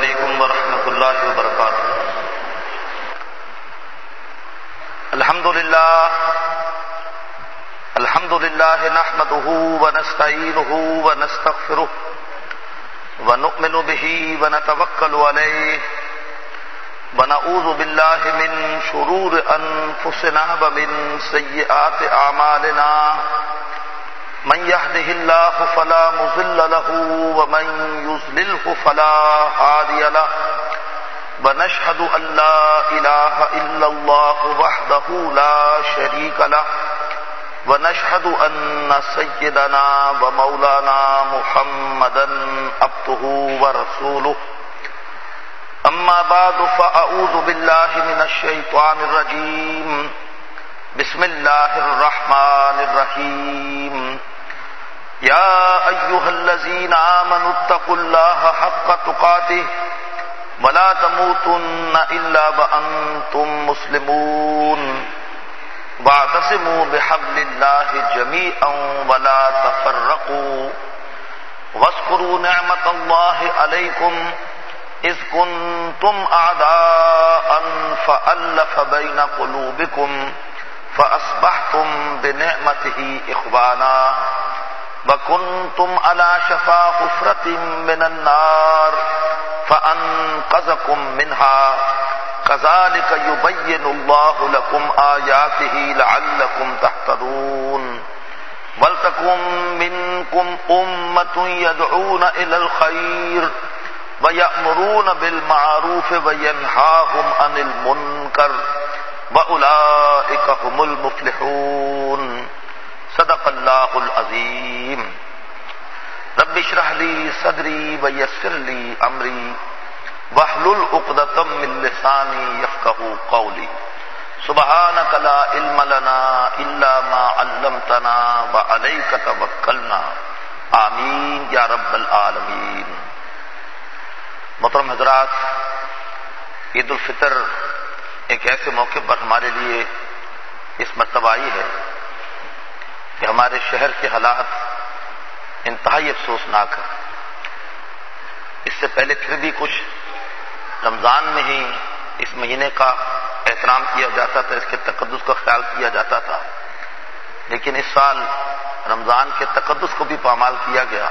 علیکم ورحمۃ اللہ وبرکاتہ۔ الحمد للہ نحمده ونستعینه ونستغفره ونؤمن به ونتوکل علیہ ونعوذ باللہ من شرور انفسنا ومن سیئات اعمالنا من يهده الله فلا مضل له ومن يضلل فلا هادي له ونشهد أن لا إله إلا الله وحده لا شريك له ونشهد أن سيدنا ومولانا محمدا عبده ورسوله أما بعد فأعوذ بالله من الشيطان الرجيم بسم الله الرحمن الرحيم يا أيها الذين آمنوا اتقوا الله حق تقاته ولا تموتن إلا وأنتم مسلمون واعتصموا بحبل الله جميعا ولا تفرقوا واذكروا نعمة الله عليكم إذ كنتم أعداء فألف بين قلوبكم فأصبحتم بنعمته إخوانا وكنتم على شفا حفرة من النار فأنقذكم منها كذلك يبين الله لكم آياته لعلكم تهتدون ولتكن منكم أمة يدعون إلى الخير ويأمرون بالمعروف وينهاهم عن المنكر وأولئك هم المفلحون صدق اللہ العظیم۔ رب اشرح لی صدری ویسر لی امری واحلل عقدۃ من لسانی یفقهوا قولی سبحانک لا علم لنا الا ما علمتنا وعلیک توکلنا آمین یا رب العالمین۔ محترم حضرات، عید الفطر ایک ایسے موقع پر ہمارے لیے اس مرتبہ آئی ہے کہ ہمارے شہر کے حالات انتہائی افسوسناک ہیں۔ اس سے پہلے پھر بھی کچھ رمضان میں ہی اس مہینے کا احترام کیا جاتا تھا، اس کے تقدس کا خیال کیا جاتا تھا، لیکن اس سال رمضان کے تقدس کو بھی پامال کیا گیا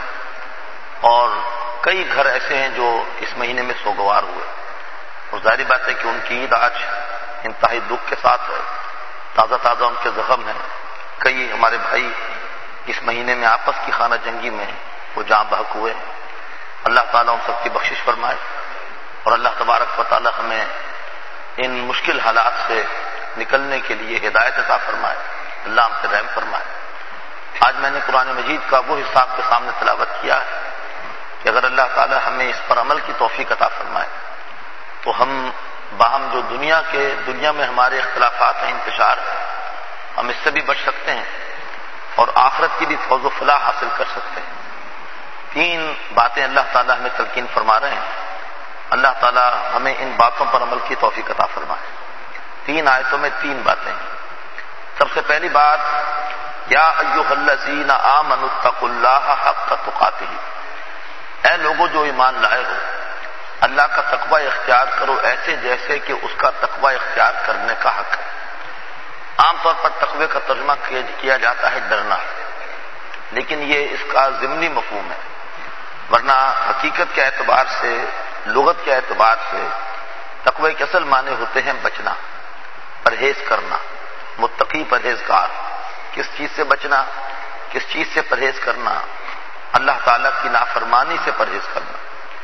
اور کئی گھر ایسے ہیں جو اس مہینے میں سوگوار ہوئے، اور ظاہری بات ہے کہ ان کی عید آج انتہائی دکھ کے ساتھ ہے، تازہ تازہ ان کے زخم ہیں۔ کئی ہمارے بھائی اس مہینے میں آپس کی خانہ جنگی میں وہ جاں بحق ہوئے۔ اللہ تعالیٰ ان سب کی بخشش فرمائے اور اللہ تبارک و تعالیٰ ہمیں ان مشکل حالات سے نکلنے کے لیے ہدایت عطا فرمائے، اللہ ہم سے رحم فرمائے۔ آج میں نے قرآن مجید کا وہ حصہ آپ کے سامنے تلاوت کیا ہے کہ اگر اللہ تعالیٰ ہمیں اس پر عمل کی توفیق عطا فرمائے تو ہم باہم جو دنیا میں ہمارے اختلافات ہیں، انتشار ہے، ہم اس سے بھی بچ سکتے ہیں اور آخرت کی بھی فوز و فلاح حاصل کر سکتے ہیں۔ تین باتیں اللہ تعالیٰ ہمیں تلقین فرما رہے ہیں، اللہ تعالیٰ ہمیں ان باتوں پر عمل کی توفیق عطا فرمائے۔ تین آیتوں میں تین باتیں ہیں۔ سب سے پہلی بات، یا ایھا الذین آمنوا اتقوا اللہ حق تقاتہ، اے لوگوں جو ایمان لائے ہو، اللہ کا تقوی اختیار کرو ایسے جیسے کہ اس کا تقوی اختیار کرنے کا حق ہے۔ عام طور پر تقوی کا ترجمہ کیا جاتا ہے ڈرنا، لیکن یہ اس کا ضمنی مفہوم ہے، ورنہ حقیقت کے اعتبار سے، لغت کے اعتبار سے تقوی کے اصل معنی ہوتے ہیں بچنا، پرہیز کرنا، متقی پرہیزگار۔ کس چیز سے بچنا، کس چیز سے پرہیز کرنا؟ اللہ تعالیٰ کی نافرمانی سے پرہیز کرنا۔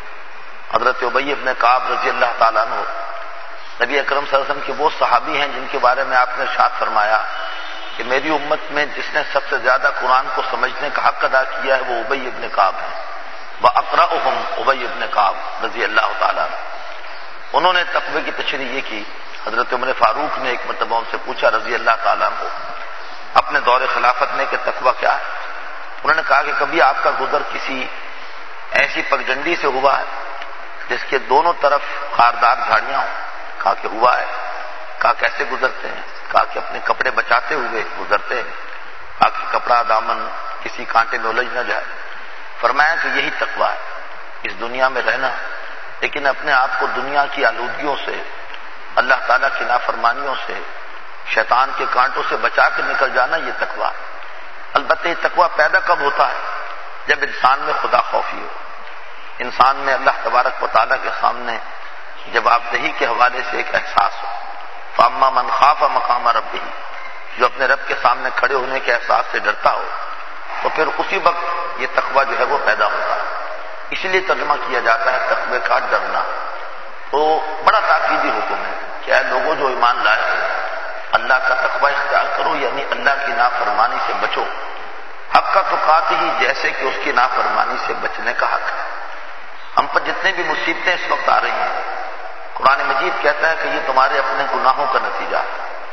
حضرت ابی بن کعب رضی اللہ تعالیٰ عنہ نبی اکرم صلی اللہ علیہ وسلم کے وہ صحابی ہیں جن کے بارے میں آپ نے ارشاد فرمایا کہ میری امت میں جس نے سب سے زیادہ قرآن کو سمجھنے کا حق ادا کیا ہے وہ ابی بن کعب ہے، وَأَقْرَأُهُمْ ابی بن کعب رضی اللہ تعالیٰ عنہ۔ انہوں نے تقوی کی تشریح یہ کی، حضرت عمر فاروق نے ایک مرتبہ ان سے پوچھا رضی اللہ تعالیٰ عنہ اپنے دور خلافت میں کہ تقوی کیا ہے؟ انہوں نے کہا کہ کبھی آپ کا گزر کسی ایسی پگڈنڈی سے ہوا ہے جس کے دونوں طرف خاردار جھاڑیاں ہوں؟ کہا کہ ہوا ہے۔ کہا کیسے گزرتے ہیں؟ کہا کہ اپنے کپڑے بچاتے ہوئے گزرتے ہیں، کہا کہ کپڑا دامن کسی کانٹے میں الجھ نہ جائے۔ فرمایا کہ یہی تقویٰ ہے، اس دنیا میں رہنا لیکن اپنے آپ کو دنیا کی آلودگیوں سے، اللہ تعالیٰ کی نافرمانیوں سے، شیطان کے کانٹوں سے بچا کے نکل جانا، یہ تقویٰ۔ البتہ یہ تقویٰ پیدا کب ہوتا ہے؟ جب انسان میں خدا خوفی ہو، انسان میں اللہ تبارک و تعالیٰ کے سامنے جواب دہی کے حوالے سے ایک احساس ہو۔ فَأَمَّا مَنْ خَافَ مَقَامَ رَبِّهِ، جو اپنے رب کے سامنے کھڑے ہونے کے احساس سے ڈرتا ہو، تو پھر اسی وقت یہ تقویٰ جو ہے وہ پیدا ہوتا ہے۔ اسی لیے ترجمہ کیا جاتا ہے تقوی کا ڈرنا۔ تو بڑا تاکیدی حکم ہے کہ اے لوگوں جو ایمان لائے ہو، اللہ کا تقوی اختیار کرو، یعنی اللہ کی نافرمانی سے بچو، حق کا تقاتی ہی، جیسے کہ اس کی نافرمانی سے بچنے کا حق ہے۔ ہم پر جتنے بھی مصیبتیں اس وقت آ رہی ہیں، قرآن مجید کہتا ہے کہ یہ تمہارے اپنے گناہوں کا نتیجہ ہے۔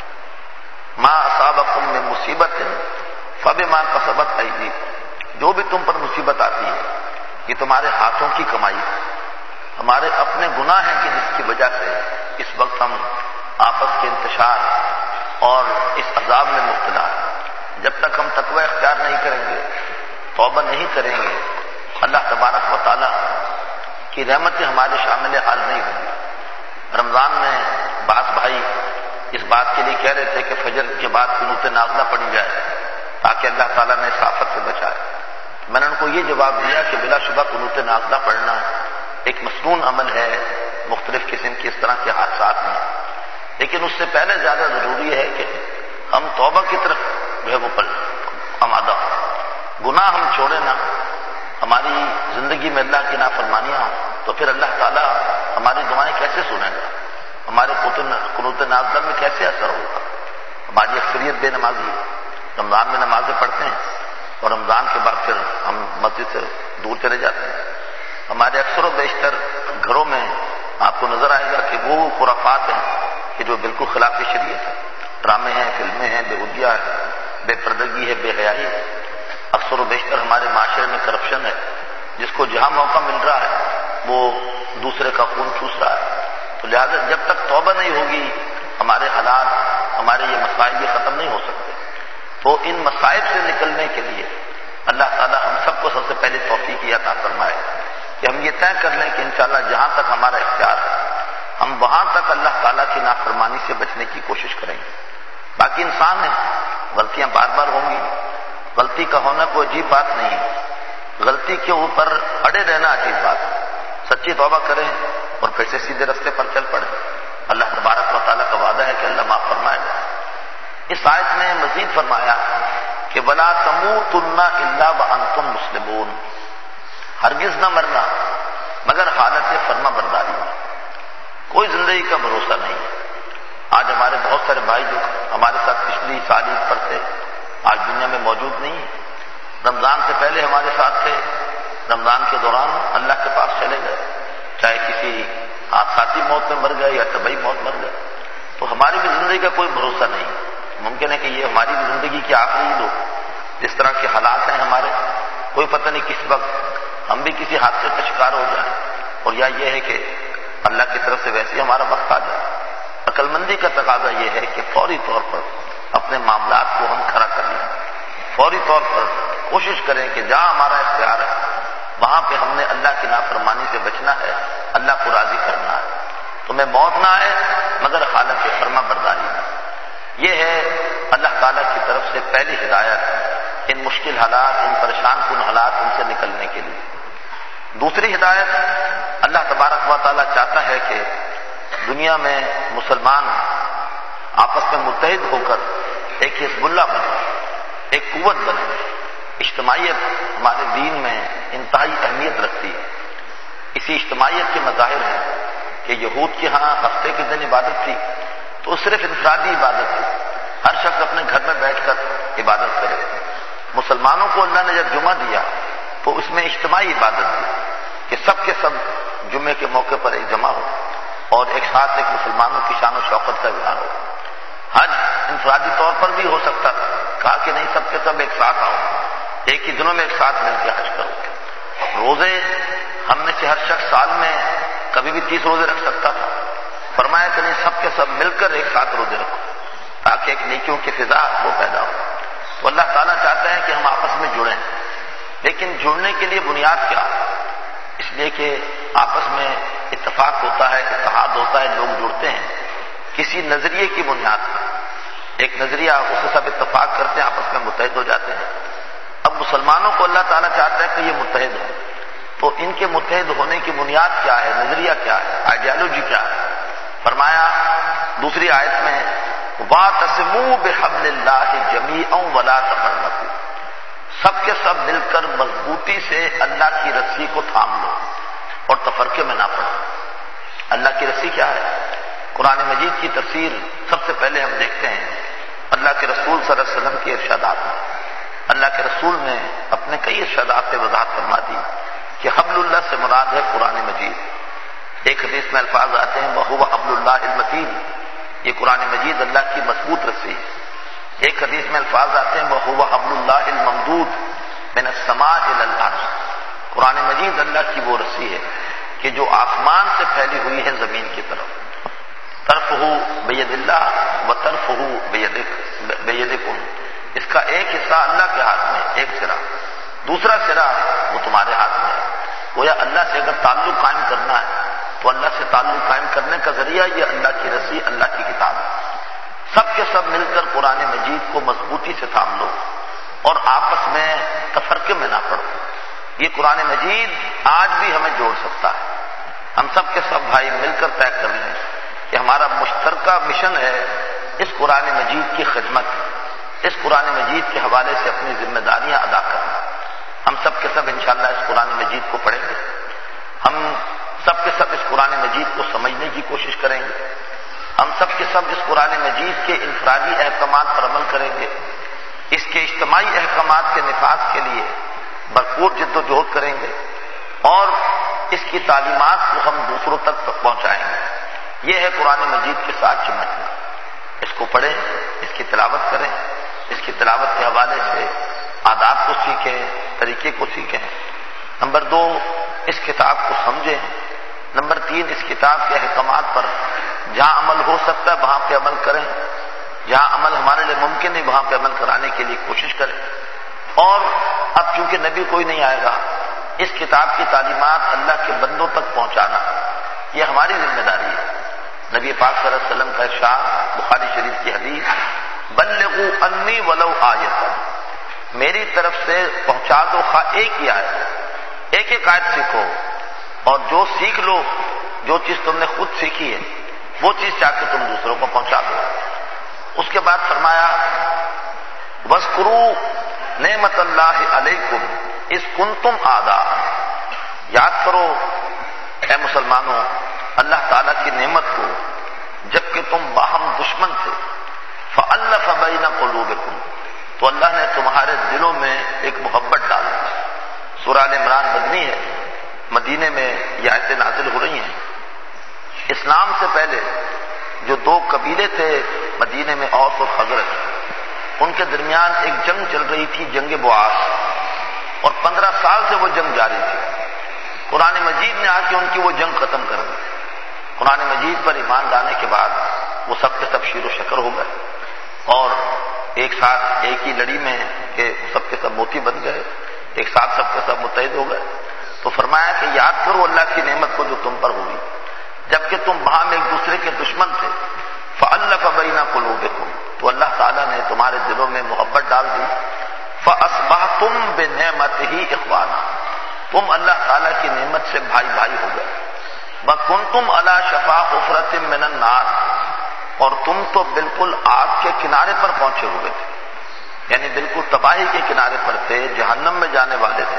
ما اصابکم من مصیبت فبما کسبت ایدیکم، جو بھی تم پر مصیبت آتی ہے یہ تمہارے ہاتھوں کی کمائی ہے، ہمارے اپنے گناہ ہیں کہ جس کی وجہ سے اس وقت ہم آپس کے انتشار اور اس عذاب میں مبتلا ہیں۔ جب تک ہم تقوی اختیار نہیں کریں گے، توبہ نہیں کریں گے، اللہ تبارک و تعالیٰ کی رحمتیں ہمارے شامل حال نہیں ہوں گی۔ رمضان میں بعض بھائی اس بات کے لیے کہہ رہے تھے کہ فجر کے بعد قنوت نازلہ پڑھی جائے تاکہ اللہ تعالیٰ نے اس آفت سے بچائے۔ میں نے ان کو یہ جواب دیا کہ بلا شبہ قنوت نازلہ پڑھنا ایک مسنون عمل ہے، مختلف قسم کے اس طرح کے حادثات میں، لیکن اس سے پہلے زیادہ ضروری ہے کہ ہم توبہ کی طرف جو ہے وہ آمادہ ہوں، گناہ ہم چھوڑیں نہ، ہماری زندگی میں اللہ کی نافرمانیاں ہوں تو پھر اللہ تعالیٰ ہماری دعائیں کیسے سنے گا، ہمارے قنوت نازلہ میں کیسے اثر ہوگا۔ ہماری اکثریت بے نمازی ہے، رمضان میں نمازیں پڑھتے ہیں اور رمضان کے بعد پھر ہم مسجد سے دور چلے جاتے ہیں۔ ہمارے اکثر و بیشتر گھروں میں آپ کو نظر آئے گا کہ وہ خرافات ہیں کہ جو بالکل خلاف شریعت ہے، ڈرامے ہیں، فلمیں ہیں، بےہودیاں ہے، بے پردگی ہے، بے حیائی ہے۔ اکثر و بیشتر ہمارے معاشرے میں کرپشن ہے، جس کو جہاں موقع مل رہا ہے وہ دوسرے کا خون چوس رہا ہے۔ تو لہٰذا جب تک توبہ نہیں ہوگی ہمارے حالات، ہمارے یہ مسائل یہ ختم نہیں ہو سکتے۔ تو ان مسائل سے نکلنے کے لیے اللہ تعالیٰ ہم سب کو سب سے پہلے توفیق عطا فرمائے کہ ہم یہ طے کر لیں کہ انشاءاللہ جہاں تک ہمارا اختیار ہے ہم وہاں تک اللہ تعالیٰ کی نافرمانی سے بچنے کی کوشش کریں گے۔ باقی انسان ہیں، غلطیاں بار بار ہوں گی، غلطی کا ہونا کوئی عجیب بات نہیں ہے، غلطی کے اوپر اڑے رہنا عجیب بات ہے۔ سچی توبہ کریں اور پھر سے سیدھے رستے پر چل پڑیں، اللہ تبارک و تعالیٰ کا وعدہ ہے کہ اللہ معاف فرمائے گا۔ اس آیت میں مزید فرمایا کہ وَلَا تَمُوتُنَّ إِلَّا وَأَنْتُمْ مُسْلِمُونَ، ہرگز نہ مرنا مگر حالت فرما برداری میں۔ کوئی زندگی کا بھروسہ نہیں ہے۔ آج ہمارے بہت سارے بھائی جو ہمارے ساتھ پچھلی سال عید پر تھے آج دنیا میں موجود نہیں ہیں، رمضان سے پہلے ہمارے ساتھ تھے، رمضان کے دوران اللہ کے پاس چلے گئے، چاہے کسی حادثاتی موت میں مر گئے یا طبعی موت مر گئے۔ تو ہماری بھی زندگی کا کوئی بھروسہ نہیں، ممکن ہے کہ یہ ہماری بھی زندگی کی آخری عید ہو۔ جس طرح کے حالات ہیں ہمارے، کوئی پتہ نہیں کس وقت ہم بھی کسی حادثے کا شکار ہو جائیں، اور یا یہ ہے کہ اللہ کی طرف سے ویسے ہی ہمارا وقت آ جائے۔ عقل مندی کا تقاضا یہ ہے کہ فوری طور پر اپنے معاملات کو ہم کھڑا کر لیں، فوری طور پر کوشش کریں کہ جہاں ہمارا اختیار ہے وہاں پہ ہم نے اللہ کی نافرمانی سے بچنا ہے، اللہ کو راضی کرنا ہے۔ تمہیں موت نہ آئے مگر حالت فرما برداری میں۔ یہ ہے اللہ تعالیٰ کی طرف سے پہلی ہدایت ان مشکل حالات، ان پریشان کن حالات ان سے نکلنے کے لیے۔ دوسری ہدایت، اللہ تبارک و تعالیٰ چاہتا ہے کہ دنیا میں مسلمان آپس میں متحد ہو کر ایک حزب اللہ بنے، ایک قوت بنے۔ اجتماعیت ہمارے دین میں انتہائی اہمیت رکھتی ہے۔ اسی اجتماعیت کے مظاہر ہیں کہ یہود کے ہاں ہفتے کے دن عبادت تھی تو صرف انفرادی عبادت تھی، ہر شخص اپنے گھر میں بیٹھ کر عبادت کرے۔ مسلمانوں کو اللہ نے جب جمعہ دیا تو اس میں اجتماعی عبادت دی کہ سب کے سب جمعے کے موقع پر ایک جمع ہو اور ایک ساتھ ایک مسلمانوں کی شان و شوکت کا اظہار ہو۔ حج انفرادی طور پر بھی ہو سکتا تھا، کہا کہ نہیں سب کے سب ایک ساتھ آؤ، ایک ہی دنوں میں ایک ساتھ مل کے حج کرو۔ روزے ہم میں سے ہر شخص سال میں کبھی بھی 30 روزے رکھ سکتا تھا، فرمایا کہ نہیں سب کے سب مل کر ایک ساتھ روزے رکھو تاکہ ایک نیکیوں کی فضا وہ پیدا ہو۔ تو اللہ تعالیٰ چاہتا ہے کہ ہم آپس میں جڑیں، لیکن جڑنے کے لیے بنیاد کیا؟ اس لیے کہ آپس میں اتفاق ہوتا ہے، اتحاد ہوتا ہے، لوگ جڑتے ہیں کسی نظریے کی بنیاد پر، ایک نظریہ اس سے سب اتفاق کرتے ہیں، آپس میں متحد ہو جاتے ہیں۔ اب مسلمانوں کو اللہ تعالیٰ چاہتا ہے کہ یہ متحد ہو، تو ان کے متحد ہونے کی بنیاد کیا ہے، نظریہ کیا ہے، آئیڈیالوجی کیا ہے؟ فرمایا دوسری آیت میں وَاعْتَصِمُوا بِحَبْلِ اللَّهِ جَمِيعًا وَلَا تَفَرَّقُوا، سب کے سب مل کر مضبوطی سے اللہ کی رسی کو تھام لو اور تفرقے میں نہ پڑو۔ اللہ کی رسی کیا ہے؟ قرآن مجید کی تفسیر سب سے پہلے ہم دیکھتے ہیں اللہ کے رسول صلی اللہ علیہ وسلم کے ارشادات میں۔ اللہ کے رسول نے اپنے کئی ارشادات سے وضاحت فرما دی کہ حبل اللہ سے مراد ہے قرآن مجید۔ ایک حدیث میں الفاظ آتے ہیں وَهُوَ حَبْلُ اللَّهِ الْمَتِينُ، یہ قرآن مجید اللہ کی مضبوط رسی ہے۔ ایک حدیث میں الفاظ آتے ہیں وَهُوَ حَبْلُ اللَّهِ الْمَمْدُودُ مِنَ السَّمَاءِ إِلَى الْأَرْضِ، قرآن مجید اللہ کی وہ رسی ہے کہ جو آسمان سے پھیلی ہوئی ہے زمین کی طرف۔ طرفہ بید اللہ و طرفہ بیدکم، اس کا ایک حصہ اللہ کے ہاتھ میں، ایک سرا، دوسرا سرا وہ تمہارے ہاتھ میں ہے۔ گویا اللہ سے اگر تعلق قائم کرنا ہے تو اللہ سے تعلق قائم کرنے کا ذریعہ یہ اللہ کی رسی، اللہ کی کتاب ہے۔ سب کے سب مل کر قرآن مجید کو مضبوطی سے تھام لو اور آپس میں تفرقے میں نہ پڑو۔ یہ قرآن مجید آج بھی ہمیں جوڑ سکتا ہے۔ ہم سب کے سب بھائی مل کر طے کر لیں کہ ہمارا مشترکہ مشن ہے اس قرآن مجید کی خدمت، اس قرآن مجید کے حوالے سے اپنی ذمہ داریاں ادا کرنا۔ ہم سب کے سب انشاءاللہ اس قرآن مجید کو پڑھیں گے، ہم سب کے سب اس قرآن مجید کو سمجھنے کی کوشش کریں گے، ہم سب کے سب اس قرآن مجید کے انفرادی احکامات پر عمل کریں گے، اس کے اجتماعی احکامات کے نفاذ کے لیے بھرپور جد و جہد کریں گے اور اس کی تعلیمات کو ہم دوسروں تک پہنچائیں گے۔ یہ ہے قرآن مجید کے ساتھ چمٹنا۔ اس کو پڑھیں، اس کی تلاوت کریں، اس کی تلاوت کے حوالے سے آداب کو سیکھیں، طریقے کو سیکھیں۔ نمبر 2، اس کتاب کو سمجھیں۔ نمبر 3، اس کتاب کے احکامات پر جہاں عمل ہو سکتا ہے وہاں پہ عمل کریں، جہاں عمل ہمارے لیے ممکن ہے وہاں پہ عمل کرانے کے لیے کوشش کریں۔ اور اب چونکہ نبی کوئی نہیں آئے گا، اس کتاب کی تعلیمات اللہ کے بندوں تک پہنچانا یہ ہماری ذمہ داری ہے۔ نبی پاک صلی اللہ علیہ وسلم کا ارشاد، بخاری شریف کی حدیث، بلغوا انی ولو آیۃ، میری طرف سے پہنچا دو خواہ ایک ہی آیت، ایک ایک آیت سیکھو، اور جو سیکھ لو، جو چیز تم نے خود سیکھی ہے وہ چیز جا کے تم دوسروں کو پہنچا دو۔ اس کے بعد فرمایا وَاذْكُرُوا نعمت اللہ علیکم اذ کنتم اعداء، یاد کرو اے مسلمانوں اللہ تعالیٰ کی نعمت کو جبکہ تم باہم دشمن تھے، فألف بین قلوبکم، تو اللہ نے تمہارے دلوں میں ایک محبت ڈالی۔ سورہ آل عمران مدنی ہے، مدینے میں یہ آیتیں نازل ہو رہی ہیں۔ اسلام سے پہلے جو 2 قبیلے تھے مدینے میں، اوس اور خزرج، ان کے درمیان ایک جنگ چل رہی تھی، جنگ بعاث، اور 15 سال سے وہ جنگ جاری تھی۔ قرآن مجید نے آ کے ان کی وہ جنگ ختم کر دی۔ قرآن مجید پر ایمان لانے کے بعد وہ سب کے سب شیر و شکر ہو گئے اور ایک ساتھ ایک ہی لڑی میں کہ سب کے سب موتی بن گئے، ایک ساتھ سب کے سب متحد ہو گئے۔ تو فرمایا کہ یاد کرو اللہ کی نعمت کو جو تم پر ہوئی جبکہ تم وہاں میں ایک دوسرے کے دشمن تھے، فألف بین قلوبکم، تو اللہ تعالیٰ نے تمہارے دلوں میں محبت ڈال دی، فأصبحتم بنعمتہ اخوانا، تم اللہ تعالیٰ کی نعمت سے بھائی بھائی ہو گئے، وکنتم علی شفا حفرۃ من النار، اور تم تو بالکل آگ کے کنارے پر پہنچے ہوئے تھے، یعنی بالکل تباہی کے کنارے پر تھے، جہنم میں جانے والے تھے۔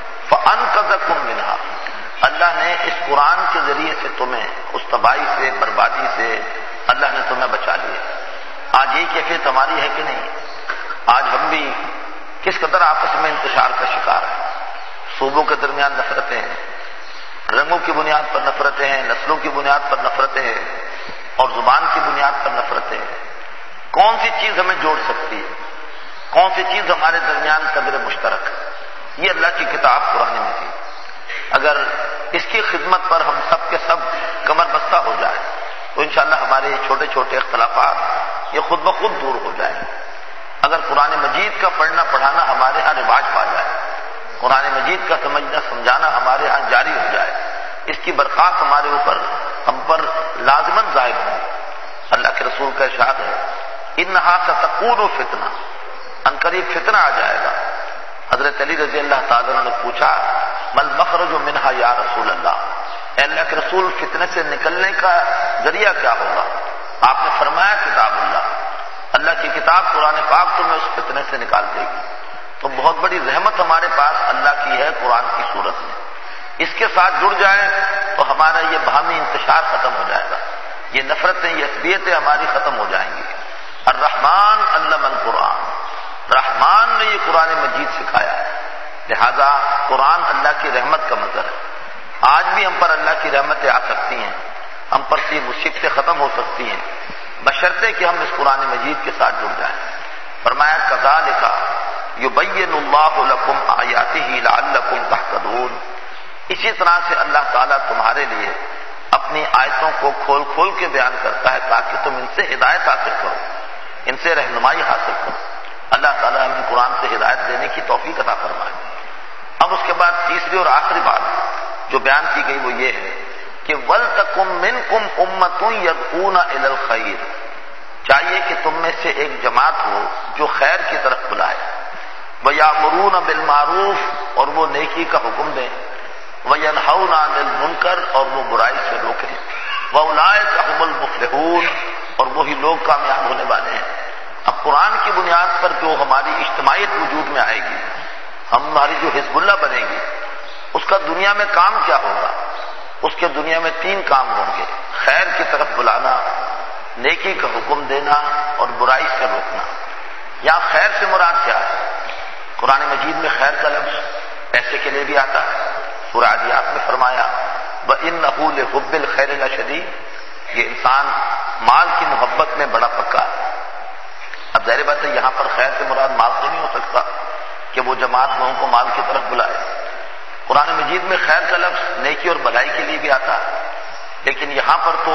فأنقذکم منہا، اللہ نے اس قرآن کے ذریعے سے تمہیں اس تباہی سے، بربادی سے اللہ نے تمہیں بچا لیا۔ آج یہ کیفیت ہماری ہے کہ نہیں؟ آج ہم بھی کس قدر آپس میں انتشار کا شکار ہیں، صوبوں کے درمیان نفرتیں ہیں، رنگوں کی بنیاد پر نفرتیں ہیں، نسلوں کی بنیاد پر نفرتیں ہیں، اور زبان کی بنیاد پر نفرتیں ہیں۔ کون سی چیز ہمیں جوڑ سکتی ہے؟ کون سی چیز ہمارے درمیان قدر مشترک ہے؟ یہ اللہ کی کتاب قرآن مجید، اگر اس کی خدمت پر ہم سب کے سب کمر بستہ ہو جائے تو انشاءاللہ ہمارے چھوٹے چھوٹے اختلافات یہ خود بخود دور ہو جائیں۔ اگر قرآن مجید کا پڑھنا پڑھانا ہمارے ہاں رواج پا جائے، قرآن مجید کا سمجھنا سمجھانا ہمارے ہاں جاری ہو جائے، اس کی کی برکات ہمارے اوپر ہم پر لازماً ظاہر ہوں۔ اللہ کے رسول کا ارشاد ہے انہا ستکون فتنہ، عنقریب فتنہ آ جائے گا۔ حضرت علی رضی اللہ تعالیٰ عنہ نے پوچھا مل مخرج منہا یا رسول اللہ، اے اللہ کے رسول فتنے سے نکلنے کا ذریعہ کیا ہوگا؟ آپ نے فرمایا کتاب اللہ، اللہ کی کتاب قرآن پاک تمہیں اس فتنے سے نکال دے گی۔ تو بہت بڑی رحمت ہمارے پاس اللہ کی ہے قرآن کی صورت میں، اس کے ساتھ جڑ جائیں تو ہمارا یہ باہمی انتشار ختم ہو جائے گا، یہ نفرتیں یہ عصبیتیں ہماری ختم ہو جائیں گی۔ الرحمن علم القرآن، رحمان نے یہ قرآن مجید سکھایا ہے، لہذا قرآن اللہ کی رحمت کا مظہر ہے۔ آج بھی ہم پر اللہ کی رحمتیں آ سکتی ہیں، ہم پر سی مصیبتیں ختم ہو سکتی ہیں، بشرطے کہ ہم اس قرآن مجید کے ساتھ جڑ جائیں۔ فرمایا کذالک یبین اللہ لکم آیاتہ لعلکم تہتدون، اسی طرح سے اللہ تعالیٰ تمہارے لیے اپنی آیتوں کو کھول کھول کے بیان کرتا ہے تاکہ تم ان سے ہدایت حاصل کرو، ان سے رہنمائی حاصل کرو۔ اللہ تعالیٰ ہمیں قرآن سے ہدایت دینے کی توفیق عطا فرمائے۔ اب اس کے بعد تیسری اور آخری بات جو بیان کی گئی وہ یہ ہے کہ وَلْتَكُمْ مِنْكُمْ أُمَّةٌ يَدْعُونَ إِلَى الْخَيْرِ، چاہیے کہ تم میں سے ایک جماعت ہو جو خیر کی طرف بلائے، وَيَأْمُرُونَ بِالْمَعْرُوفِ، اور وہ نیکی کا حکم دیں، وَيَنْهَوْنَ عَنِ الْمُنْكَرِ، اور وہ برائی سے روکیں، وَأُولَٰئِكَ هُمُ الْمُفْلِحُونَ، اور وہی لوگ کامیاب ہونے والے ہیں۔ اب قرآن کی بنیاد پر جو ہماری اجتماعیت وجود میں آئے گی، ہماری جو حزب اللہ بنے گی، اس کا دنیا میں کام کیا ہوگا؟ اس کے دنیا میں تین کام ہوں گے، خیر کی طرف بلانا، نیکی کا حکم دینا اور برائی سے روکنا۔ یہاں خیر سے مراد کیا ہے؟ قرآن مجید میں خیر کا لفظ پیسے کے لیے بھی آتا ہے، سورہ عادیات میں فرمایا وَإِنَّهُ لِحُبِّ الْخَيْرِ لَشَدِيدٌ، یہ انسان مال کی محبت میں بڑا پکا ہے۔ اب ظاہر بات ہے یہاں پر خیر سے مراد مال تو نہیں ہو سکتا کہ وہ جماعت لوگوں کو مال کی طرف بلائے۔ قرآن مجید میں خیر کا لفظ نیکی اور بھلائی کے لیے بھی آتا ہے، لیکن یہاں پر تو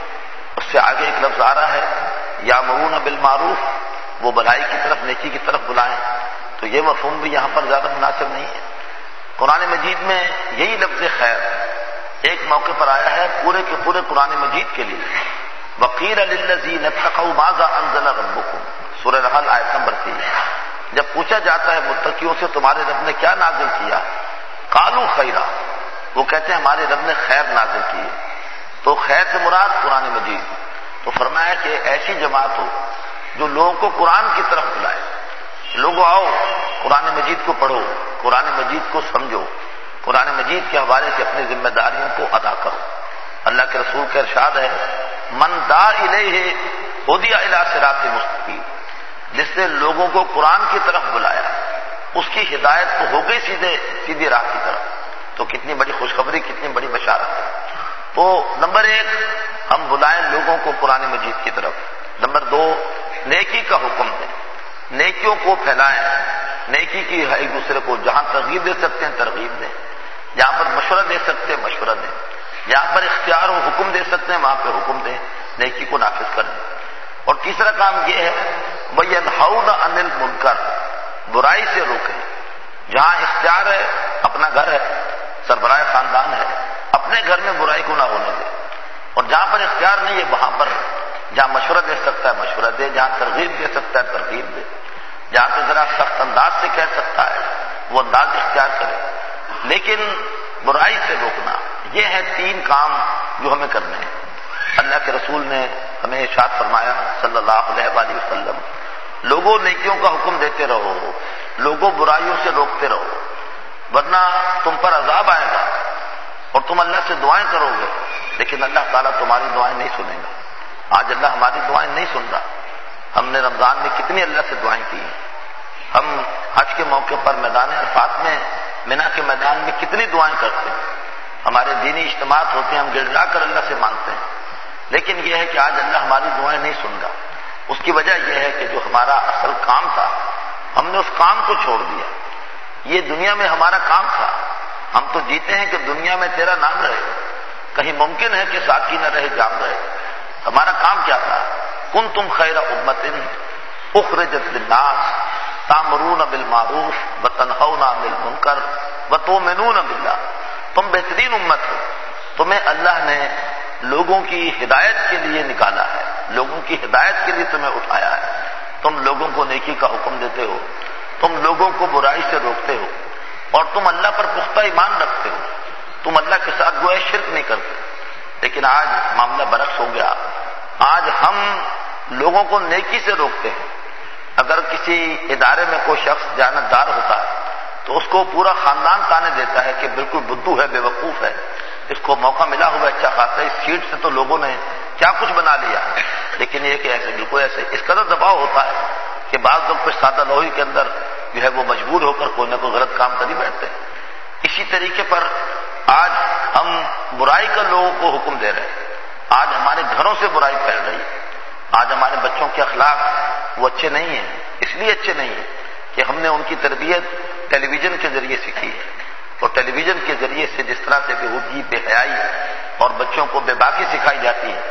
اس سے آگے ایک لفظ آ رہا ہے یامرون بالمعروف، وہ بھلائی کی طرف نیکی کی طرف بلائیں، تو یہ مفہوم بھی یہاں پر زیادہ مناسب نہیں ہے۔ قرآن مجید میں یہی لفظ خیر ایک موقع پر آیا ہے پورے کے پورے قرآن مجید کے لیے۔ وقیل للذین اتقوا ماذا انزل ربکم، سورہ نحل آیت نمبر 3۔ جب پوچھا جاتا ہے متقیوں سے تمہارے رب نے کیا نازل کیا، قالوا خیرا، وہ کہتے ہیں ہمارے رب نے خیر نازل کی ہے۔ تو خیر سے مراد قرآن مجید، تو فرمایا کہ ایسی جماعت ہو جو لوگوں کو قرآن کی طرف بلائے، لوگوں آؤ قرآن مجید کو پڑھو، قرآن مجید کو سمجھو، قرآن مجید کے حوالے سے اپنی ذمہ داریوں کو ادا کرو۔ اللہ کے رسول کا ارشاد ہے من دعا الیہ ہدی الی صراط مستقیم، جس نے لوگوں کو قرآن کی طرف بلایا اس کی ہدایت تو ہو گئی سیدھی راہ کی طرف۔ تو کتنی بڑی خوشخبری، کتنی بڑی بشارت ہے۔ تو نمبر 1 ہم بلائیں لوگوں کو قرآن مجید کی طرف۔ نمبر 2 نیکی کا حکم دیں، نیکیوں کو پھیلائیں، نیکی کی ایک دوسرے کو جہاں ترغیب دے سکتے ہیں ترغیب دیں، جہاں پر مشورہ دے سکتے ہیں مشورہ دیں، جہاں پر اختیار و حکم دے سکتے ہیں وہاں پہ حکم دیں، نیکی کو نافذ کریں۔ اور تیسرا کام یہ ہے وَيَنْهَوْنَ عَنِ الْمُنْكَرِ، برائی سے روکیں۔ جہاں اختیار ہے، اپنا گھر ہے، سربراہ خاندان ہے، اپنے گھر میں برائی کو نہ ہونے دے، اور جہاں پر اختیار نہیں ہے وہاں پر جہاں مشورہ دے سکتا ہے مشورہ دے، جہاں ترغیب دے سکتا ہے ترغیب دے، جہاں پہ ذرا سخت انداز سے کہہ سکتا ہے وہ انداز اختیار کرے، لیکن برائی سے روکنا، یہ ہے 3 کام جو ہمیں کرنے ہیں۔ اللہ کے رسول نے ہمیں ارشاد فرمایا صلی اللہ علیہ وآلہ وسلم لوگوں نیکیوں کا حکم دیتے رہو، لوگوں برائیوں سے روکتے رہو، ورنہ تم پر عذاب آئے گا اور تم اللہ سے دعائیں کرو گے لیکن اللہ تعالیٰ تمہاری دعائیں نہیں سنے گا۔ آج اللہ ہماری دعائیں نہیں سن رہا۔ ہم نے رمضان میں کتنی اللہ سے دعائیں کی ہیں، ہم حج کے موقع پر میدان عرفات میں منا کے میدان میں کتنی دعائیں کرتے ہیں، ہمارے دینی اجتماعات ہوتے ہیں ہم گڑ گڑا کر اللہ سے مانگتے ہیں، لیکن یہ ہے کہ آج اللہ ہماری دعائیں نہیں سن رہا۔ اس کی وجہ یہ ہے کہ جو ہمارا اصل کام تھا ہم نے اس کام کو چھوڑ دیا۔ یہ دنیا میں ہمارا کام تھا، ہم تو جیتے ہیں کہ دنیا میں تیرا نام رہے، کہیں ممکن ہے کہ ساتھی نہ رہے جام رہے۔ ہمارا کام کیا تھا؟ کنتم خیر امۃ اخرجت للناس تأمرون بالمعروف وتنہون عن المنکر وتؤمنون باللہ، تم بہترین امت ہو، تمہیں اللہ نے لوگوں کی ہدایت کے لیے نکالا ہے، لوگوں کی ہدایت کے لیے تمہیں اٹھایا ہے، تم لوگوں کو نیکی کا حکم دیتے ہو، تم لوگوں کو برائی سے روکتے ہو، اور تم اللہ پر پختہ ایمان رکھتے ہو، تم اللہ کے ساتھ گویا شرک نہیں کرتے۔ لیکن آج معاملہ برعکس ہو گیا، آج ہم لوگوں کو نیکی سے روکتے ہیں۔ اگر کسی ادارے میں کوئی شخص جانبدار ہوتا ہے تو اس کو پورا خاندان تانے دیتا ہے کہ بالکل بدھو ہے، بے وقوف ہے، اس کو موقع ملا ہوا اچھا خاصا، اس سیٹ سے تو لوگوں نے کیا کچھ بنا لیا۔ لیکن یہ کہ ایسے بالکل ایسے اس قدر دباؤ ہوتا ہے کہ بعض لوگ پھر سادہ لوہی کے اندر جو ہے وہ مجبور ہو کر کوئی نہ کوئی غلط کام کر ہی بیٹھتے ہیں۔ اسی طریقے پر آج ہم برائی کا لوگوں کو حکم دے رہے ہیں، آج ہمارے گھروں سے برائی پھیل رہی ہے، آج ہمارے بچوں کے اخلاق وہ اچھے نہیں ہیں، اس لیے اچھے نہیں ہیں کہ ہم نے ان کی تربیت ٹیلی ویژن کے ذریعے سیکھی ہے، اور ٹیلی ویژن کے ذریعے سے جس طرح سے بےہودگی، بے حیائی اور بچوں کو بے باکی سکھائی جاتی ہے،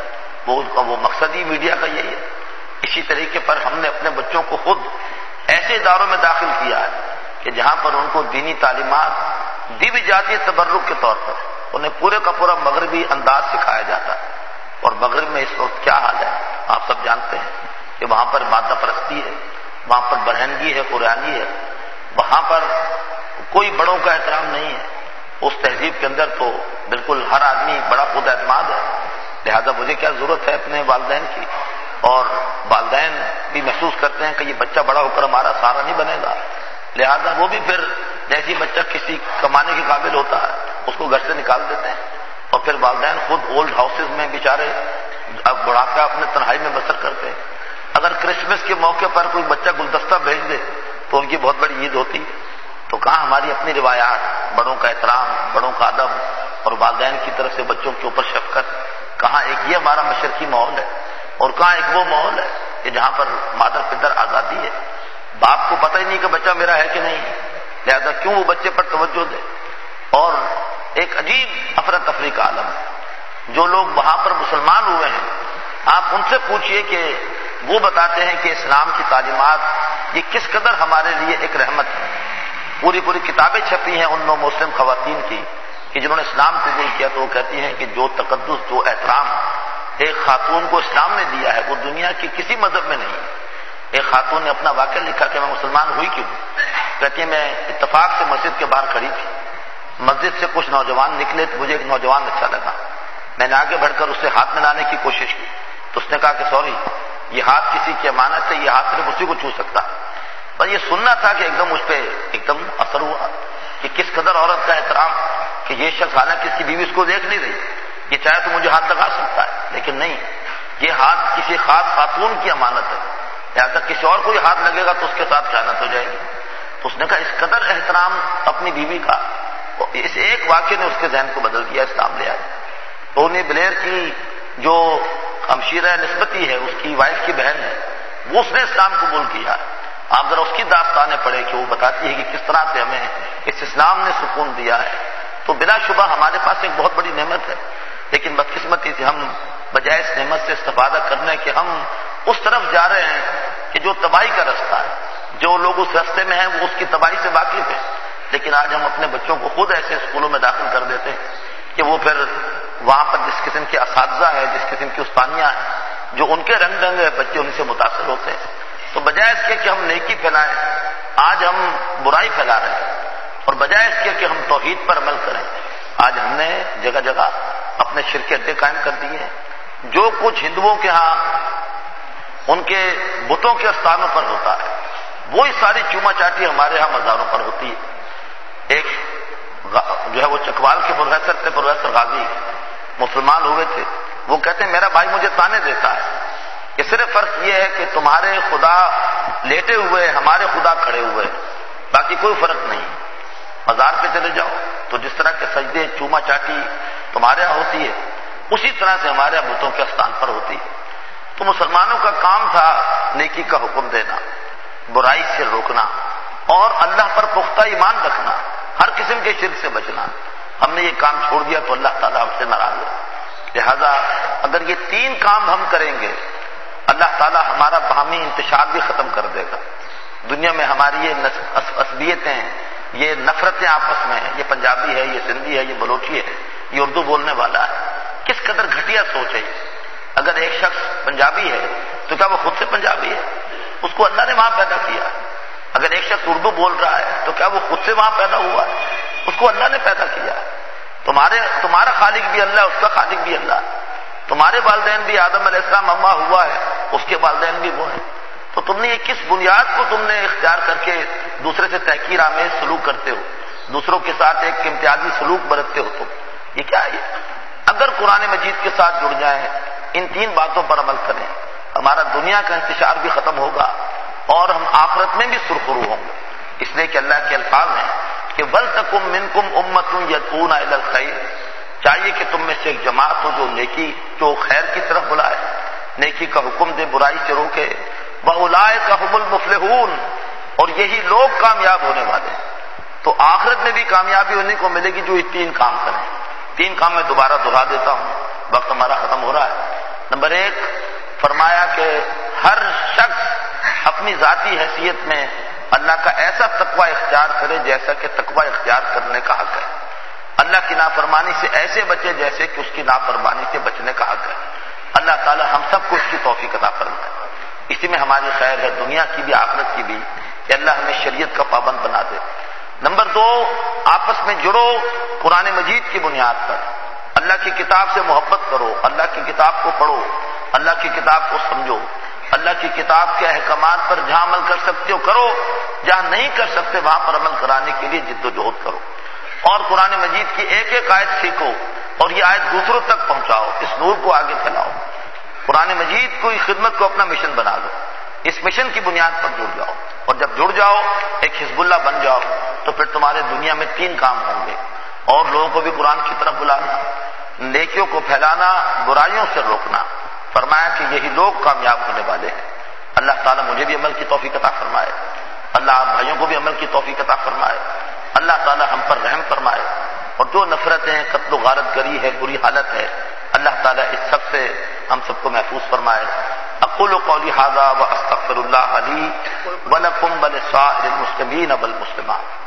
وہ مقصد ہی میڈیا کا یہی ہے۔ اسی طریقے پر ہم نے اپنے بچوں کو خود ایسے اداروں میں داخل کیا ہے کہ جہاں پر ان کو دینی تعلیمات دی بھی جاتی ہے تبرک کے طور پر، انہیں پورے کا پورا مغربی انداز سکھایا جاتا ہے۔ اور مغرب میں اس وقت کیا حال ہے آپ سب جانتے ہیں کہ وہاں پر مادہ پرستی ہے، وہاں پر برہنگی ہے، قرآنی ہے، وہاں پر کوئی بڑوں کا احترام نہیں ہے۔ اس تہذیب کے اندر تو بالکل ہر آدمی بڑا خود اعتماد ہے، لہذا مجھے کیا ضرورت ہے اپنے والدین کی، اور والدین بھی محسوس کرتے ہیں کہ یہ بچہ بڑا ہو کر ہمارا سہارا نہیں بنے گا، لہذا وہ بھی پھر جیسی بچہ کسی کمانے کے قابل ہوتا ہے اس کو گھر سے نکال دیتے ہیں، اور پھر والدین خود اولڈ ہاؤسز میں بیچارے اب بڑھاپا اپنے تنہائی میں بسر کرتے ہیں۔ اگر کرسمس کے موقع پر کوئی بچہ گلدستہ بھیج دے تو ان کی بہت بڑی عید ہوتی ہے۔ تو کہاں ہماری اپنی روایات، بڑوں کا احترام، بڑوں کا ادب اور والدین کی طرف سے بچوں کے اوپر شفقت، کہاں ایک یہ ہمارا مشرقی ماحول ہے، اور کہاں ایک وہ ماحول ہے کہ جہاں پر مادر پدر آزادی ہے، باپ کو پتہ ہی نہیں کہ بچہ میرا ہے کہ نہیں ہے، لہذا کیوں وہ بچے پر توجہ دے۔ اور ایک عجیب افراتفری کا عالم ہے۔ جو لوگ وہاں پر مسلمان ہوئے ہیں آپ ان سے پوچھئے کہ وہ بتاتے ہیں کہ اسلام کی تعلیمات یہ کس قدر ہمارے لیے ایک رحمت ہے۔ پوری کتابیں چھپی ہیں ان نو مسلم خواتین کی کہ جنہوں نے اسلام قبول کیا، تو وہ کہتی ہیں کہ جو تقدس، جو احترام ایک خاتون کو اسلام نے دیا ہے وہ دنیا کی کسی مذہب میں نہیں ہے۔ ایک خاتون نے اپنا واقعہ لکھا کہ میں مسلمان ہوئی کیوں، کہتی ہے میں اتفاق سے مسجد کے باہر کھڑی تھی، مسجد سے کچھ نوجوان نکلے تو مجھے ایک نوجوان اچھا لگا، میں نے آگے بڑھ کر اسے ہاتھ ملانے کی کوشش کی تو اس نے کہا کہ سوری، یہ ہاتھ کسی کی امانت ہے، یہ ہاتھ صرف اسی کو چھو سکتا۔ پر یہ سننا تھا کہ ایک دم اس پہ ایک دم اثر ہوا کہ کس قدر عورت کا احترام، کہ یہ شخص حالانکہ اس کی بیوی اس کو دیکھ نہیں رہی، یہ چاہے تو مجھے ہاتھ لگا سکتا ہے، لیکن نہیں، یہ ہاتھ کسی خاص خاتون کی امانت ہے، لہٰذا کسی اور کو یہ ہاتھ لگے گا تو اس کے ساتھ خیانت ہو جائے گی۔ تو اس نے کہا اس قدر احترام اپنی بیوی کا، اس ایک واقعے نے اس کے ذہن کو بدل دیا، اسلام لے آیا۔ ٹونی بلیر کی جو ہمشیرہ نسبتی ہے، اس کی وائف کی بہن ہے، وہ اس نے اسلام قبول کیا۔ آپ ذرا اس کی داستانیں پڑھیں کہ وہ بتاتی ہے کہ کس طرح سے ہمیں اس اسلام نے سکون دیا ہے۔ تو بلا شبہ ہمارے پاس ایک بہت بڑی نعمت ہے، لیکن بدقسمتی سے ہم بجائے اس نعمت سے استفادہ کرنے کے ہم اس طرف جا رہے ہیں کہ جو تباہی کا رستہ ہے، جو لوگ اس راستے میں ہیں وہ اس کی تباہی سے واقف ہیں، لیکن آج ہم اپنے بچوں کو خود ایسے اسکولوں میں داخل کر دیتے ہیں کہ وہ پھر وہاں پر جس قسم کے اساتذہ ہیں، جس قسم کی استانیاں ہیں، جو ان کے رنگ ڈنگ ہے، بچے ان سے متاثر ہوتے ہیں۔ تو بجائے اس کے کہ ہم نیکی پھیلائیں، آج ہم برائی پھیلا رہے ہیں، اور بجائے اس کے کہ ہم توحید پر عمل کریں، آج ہم نے جگہ جگہ اپنے شرک اڈے قائم کر دیے ہیں۔ جو کچھ ہندوؤں کے ہاں ان کے بتوں کے استانوں پر ہوتا ہے، وہی ساری چوما چاٹی ہمارے ہاں مزاروں پر ہوتی ہے۔ ایک جو ہے وہ چکوال کے پروفیسر تھے، پروفیسر غازی، مسلمان ہوئے تھے، وہ کہتے ہیں میرا بھائی مجھے تانے دیتا ہے کہ صرف فرق یہ ہے کہ تمہارے خدا لیٹے ہوئے، ہمارے خدا کھڑے ہوئے، باقی کوئی فرق نہیں۔ مزار پہ چلے جاؤ تو جس طرح کے سجدے، چوما چاٹی تمہارے یہاں ہوتی ہے، اسی طرح سے ہمارے یہاں بتوں کے استان پر ہوتی ہے۔ تو مسلمانوں کا کام تھا نیکی کا حکم دینا، برائی سے روکنا، اور اللہ پر پختہ ایمان رکھنا، ہر قسم کے شرک سے بچنا۔ ہم نے یہ کام چھوڑ دیا تو اللہ تعالیٰ ہم سے ناراض ہے۔ لہذا اگر یہ تین کام ہم کریں گے، اللہ تعالیٰ ہمارا باہمی انتشار بھی ختم کر دے گا۔ دنیا میں ہماری یہ عصبیتیں، یہ نفرتیں آپس میں ہیں، یہ پنجابی ہے، یہ سندھی ہے، یہ بلوچی ہے، یہ اردو بولنے والا ہے. کس قدر گھٹیا سوچ ہے یہ. اگر ایک شخص پنجابی ہے تو کیا وہ خود سے پنجابی ہے؟ اس کو اللہ نے وہاں پیدا کیا. اگر ایک شخص اردو بول رہا ہے تو کیا وہ خود سے وہاں پیدا ہوا ہے؟ اس کو اللہ نے پیدا کیا. تمہارا خالق بھی اللہ ہے، اس کا خالق بھی اللہ ہے. تمہارے والدین بھی آدم علیہ السلام اما ہوا ہے، اس کے والدین بھی وہ ہیں. تو تم نے یہ کس بنیاد کو تم نے اختیار کر کے دوسرے سے تحقیر آمیز سلوک کرتے ہو، دوسروں کے ساتھ ایک امتیازی سلوک برتتے ہو؟ تم یہ کیا ہے؟ اگر قرآن مجید کے ساتھ جڑ جائیں، ان 3 باتوں پر عمل کریں، ہمارا دنیا کا انتشار بھی ختم ہوگا اور ہم آخرت میں بھی سرخرو ہوں گے. اس لیے کہ اللہ کے الفاظ ہیں کہ وَلْتَكُن مِّنكُمْ أُمَّةٌ يَدْعُونَ إِلَى الْخَيْرِ، چاہیے کہ تم میں سے ایک جماعت ہو جو خیر کی طرف بلائے، نیکی کا حکم دے، برائی سے روکے. وَأُولَٰئِكَ هُمُ الْمُفْلِحُونَ، اور یہی لوگ کامیاب ہونے والے ہیں. تو آخرت میں بھی کامیابی انہیں کو ملے گی جو یہ 3 کام کریں. 3 کام میں دوبارہ دہرا دیتا ہوں، وقت ہمارا ختم ہو رہا ہے. نمبر 1 فرمایا کہ ہر شخص اپنی ذاتی حیثیت میں اللہ کا ایسا تقوی اختیار کرے جیسا کہ تقوی اختیار کرنے کا حق ہے. اللہ کی نافرمانی سے ایسے بچے جیسے کہ اس کی نافرمانی سے بچنے کا حق ہے. اللہ تعالی ہم سب کو اس کی توفیق عطا فرمائے. اسی میں ہماری خیر ہے، دنیا کی بھی آخرت کی بھی، کہ اللہ ہمیں شریعت کا پابند بنا دے. نمبر 2 آپس میں جڑو قرآن مجید کی بنیاد پر. اللہ کی کتاب سے محبت کرو، اللہ کی کتاب کو پڑھو، اللہ کی کتاب کو سمجھو. اللہ کی کتاب کے احکامات پر جہاں عمل کر سکتے ہو کرو، جہاں نہیں کر سکتے وہاں پر عمل کرانے کے لیے جد و جہد کرو. اور قرآن مجید کی ایک آیت سیکھو اور یہ آیت دوسروں تک پہنچاؤ، اس نور کو آگے پھیلاؤ. قرآن مجید کو خدمت کو اپنا مشن بنا لو، اس مشن کی بنیاد پر جڑ جاؤ. اور جب جڑ جاؤ، ایک حزب اللہ بن جاؤ، تو پھر تمہارے دنیا میں 3 کام ہوں گے. اور لوگوں کو بھی قرآن کی طرف بلانا، نیکیوں کو پھیلانا، برائیوں سے روکنا. فرمایا کہ یہی لوگ کامیاب ہونے والے ہیں. اللہ تعالیٰ مجھے بھی عمل کی توفیق عطا فرمائے، اللہ آپ بھائیوں کو بھی عمل کی توفیق عطا فرمائے. اللہ تعالیٰ ہم پر رحم فرمائے. اور جو نفرتیں، قتل و غارت گری ہے، بری حالت ہے، اللہ تعالیٰ اس سب سے ہم سب کو محفوظ فرمائے. اقول قولی ھذا واستغفر اللہ لی ولکم ولسائر المسلمین والمسلمات.